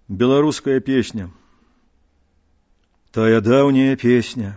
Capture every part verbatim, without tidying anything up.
Беларуская песня. Тая даўняя песня.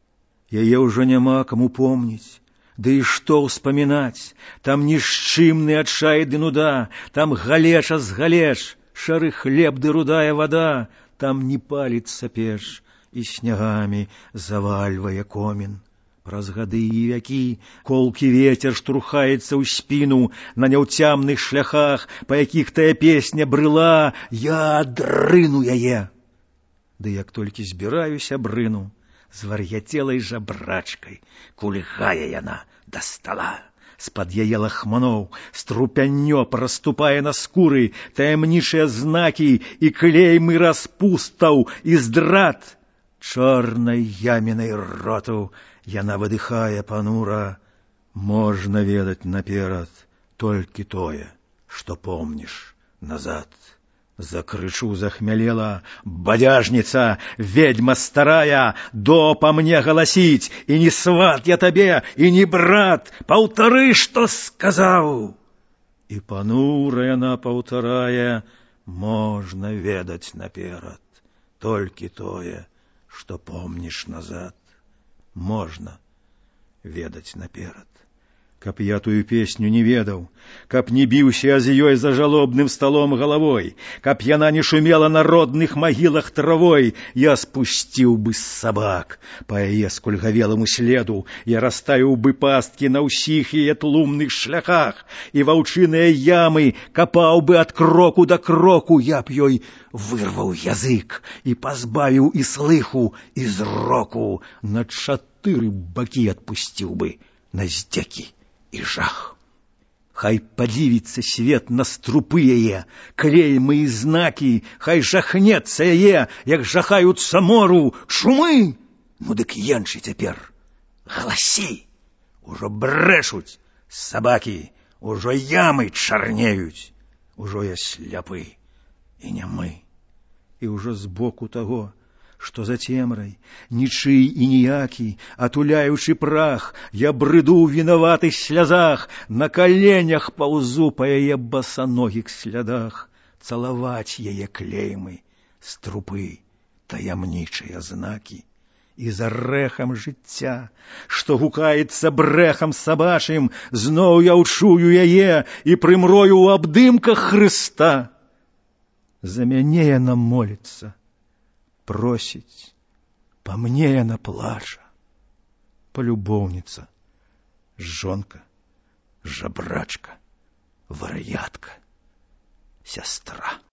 Яе ўжо няма каму помніць. Ды і што ўспамінаць? Там нішчымны адчай ды нуда, там галеча з галеч, шары хлеб ды рудая вада, там не паліцца печ і снягамі завальвае комін. Праз гады і вякі колкі вецер штурхаецца ў спіну на няўцямных шляхах, па якіх тая песня брыла, я адрыну яе. Ды як толькі збіраюся брыну, звар'яцелай жабрачкай кульгае яна да стала. З-пад яе лахманоў струпяннё праступае на скуры таямнічыя знакі і клеймы распустаў і здрад. Чорнай ямінай роту яна выдыхае панура. Можна ведаць наперад толькі тое, што помніш назад. Закрычу захмялела бадяжніца, ведьма старая, до па мне галасіць, і не сват я табе, і не брат, паўтары, што сказаў. І панура яна паўтарае, можна ведаць наперад толькі тое, што помніш назад. Можна ведаць наперад. Каб я тую песню не ведаў, каб не біўся з ёй за жалобным сталом галавой, каб яна не шумела на родных магілах травой, я спусціў бы з сабак па яе скульгавеламу следу, я расставіў бы пасткі на ўсіх яе тлумных шляхах, і ваўчыныя ямы капаў бы ад кроку да кроку, я б ёй вырваў язык і пазбавіў і слыху, і зроку, на чатыры бакі адпусціў бы на здзекі і жах. Хай падзівіцца свет на струпы яе, клеймы і знакі, хай жахнецца яе, як жахаюцца мору чумы. Ну дык енчы цяпер, галасі, ужо брэшуць сабакі, ужо ямы чарнеюць, ужо я сляпы і нямы. І ўжо збоку таго, што за цемрай, нічый і ніякі, атуляючы прах, я брыду ў вінаватых слязах, на каленях паўзу па яе басаногіх слядах, цалаваць яе клеймы, струпы, таямнічыя знакі. І за рэхам жыцця, што гукаецца брэхам сабачым, зноў я ўчую яе і прымрою ў абдымках Хрыста. За мяне яна моліцца, просіць, па мне яна плача, палюбоўніца, жонка, жабрачка, вар'ятка, сястра.